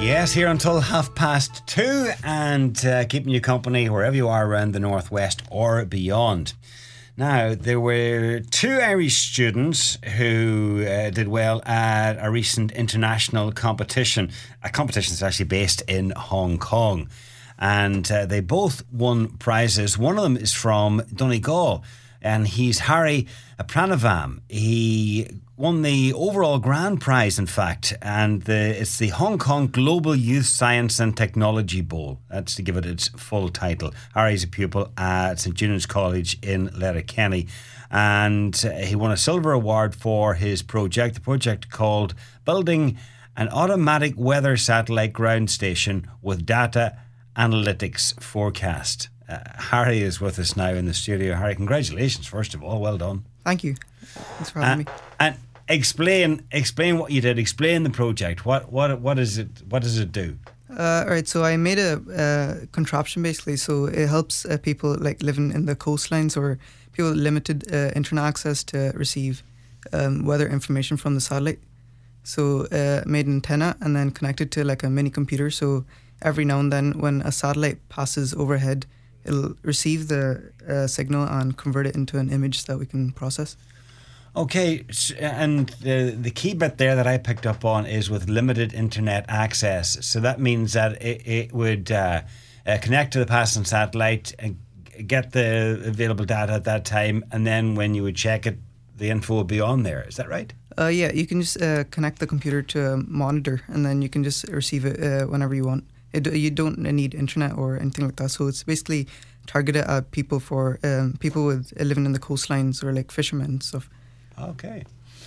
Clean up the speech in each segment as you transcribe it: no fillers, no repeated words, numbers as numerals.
Yes, here until 2:30 and keeping you company wherever you are around the Northwest or beyond. Now, there were 2 Irish students who did well at a recent international competition. A competition that's actually based in Hong Kong. And they both won prizes. One of them is from Donegal, and he's Harry Pranavam. He won the overall grand prize, in fact, and it's the Hong Kong Global Youth Science and Technology Bowl. That's to give it its full title. Harry's a pupil at St Junan's College in Letterkenny, and he won a silver award for his project, the project called Building an Automatic Weather Satellite Ground Station with Data Analytics Forecast. Harry is with us now in the studio. Harry, congratulations, first of all. Well done. Thank you. Thanks for having me. And explain what you did. Explain the project. What is it? What does it do? All right. So I made a contraption basically. So it helps people like living in the coastlines or people with limited internet access to receive weather information from the satellite. So made an antenna and then connected to like a mini computer. So every now and then, when a satellite passes overhead, it'll receive the signal and convert it into an image that we can process. Okay, and the key bit there that I picked up on is with limited internet access. So that means that it would connect to the passing satellite and get the available data at that time, and then when you would check it, the info would be on there. Is that right? Yeah, you can just connect the computer to a monitor, and then you can just receive it whenever you want. You don't need internet or anything like that. So it's basically targeted at people for people with living in the coastlines or like fishermen and stuff. Okay.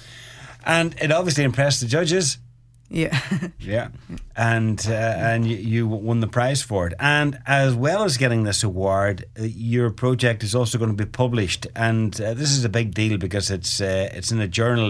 And it obviously impressed the judges. Yeah. Yeah. And you won the prize for it. And as well as getting this award, your project is also going to be published. And this is a big deal because it's in a journal.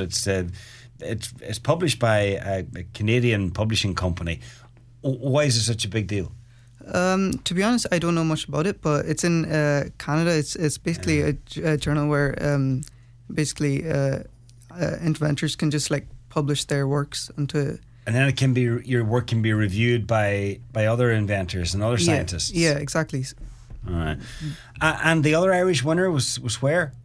It's published by a Canadian publishing company. Why is it such a big deal? To be honest, I don't know much about it, but it's in Canada. It's basically a journal where basically inventors can just like publish their works into. And then your work can be reviewed by other inventors and other scientists. Yeah, exactly. All right. And the other Irish winner was where?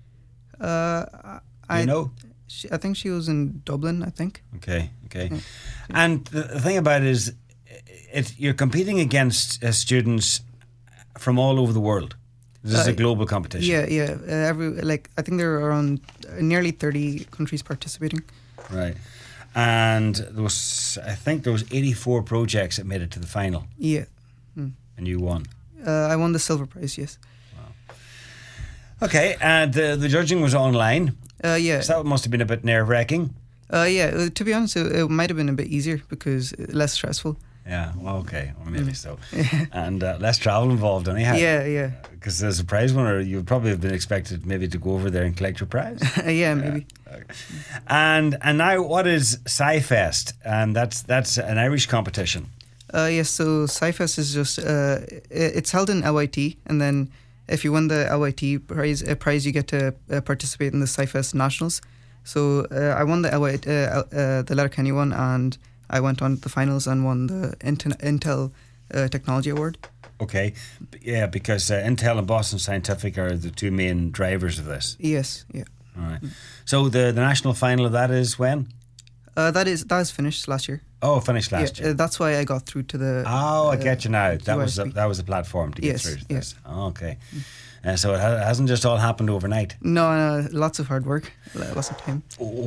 I think she was in Dublin. I think. Okay. Yeah. And the thing about it is, you're competing against students from all over the world. This is a global competition. Yeah. I think there are around nearly 30 countries participating. Right. And there was 84 projects that made it to the final. Yeah. And you won. I won the silver prize. Yes. Wow. Okay. And the judging was online. Yeah. So that must have been a bit nerve-wracking. Yeah. To be honest, it might have been a bit easier because less stressful. Yeah, well, okay, or maybe so. And less travel involved anyhow. Yeah. Because as a prize winner, you would probably have been expected maybe to go over there and collect your prize. Yeah, maybe. Okay. And now what is SciFest? And that's an Irish competition. Yes, so SciFest is just, it's held in LIT, and then if you win the LIT prize, you get to participate in the SciFest Nationals. So I won the Letterkenny one, and I went on to the finals and won the Intel Technology Award. Okay. Yeah, because Intel and Boston Scientific are the 2 main drivers of this. Yes, yeah. All right. So the national final of that is when? That is finished last year. Oh, finished last year. That's why I got through to the... I get you now. That was the platform to get through to this. Oh, okay. So it hasn't just all happened overnight. No, lots of hard work, lots of time.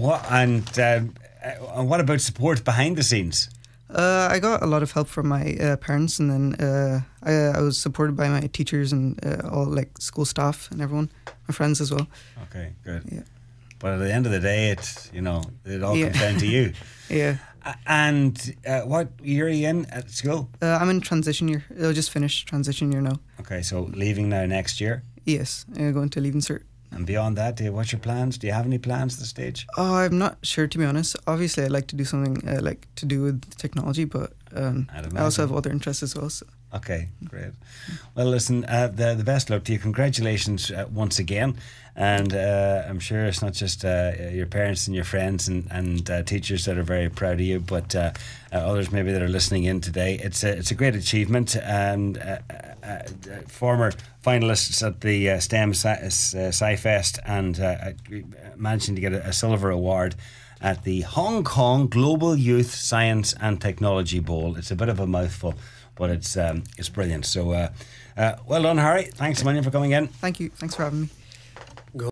What about support behind the scenes? I got a lot of help from my parents, and then I was supported by my teachers and all like school staff and everyone, my friends as well. Okay, good. Yeah. But at the end of the day, it all comes down to you. Yeah. And what year are you in at school? I'm in transition year. I'll just finish transition year now. Okay, so leaving now next year? Yes, going to Leaving Cert. And beyond that, what's your plans? Do you have any plans at this stage? Oh, I'm not sure, to be honest. Obviously, I'd like to do something like to do with technology, but I also have other interests as well. So. Okay, great. Well, listen, the best luck to you. Congratulations once again. And I'm sure it's not just your parents and your friends and teachers that are very proud of you, but others maybe that are listening in today. It's a great achievement. And former finalists at the STEM SciFest and managing to get a silver award at the Hong Kong Global Youth Science and Technology Bowl. It's a bit of a mouthful, but it's brilliant. So well done, Harry. Thanks a million for coming in. Thank you. Thanks for having me.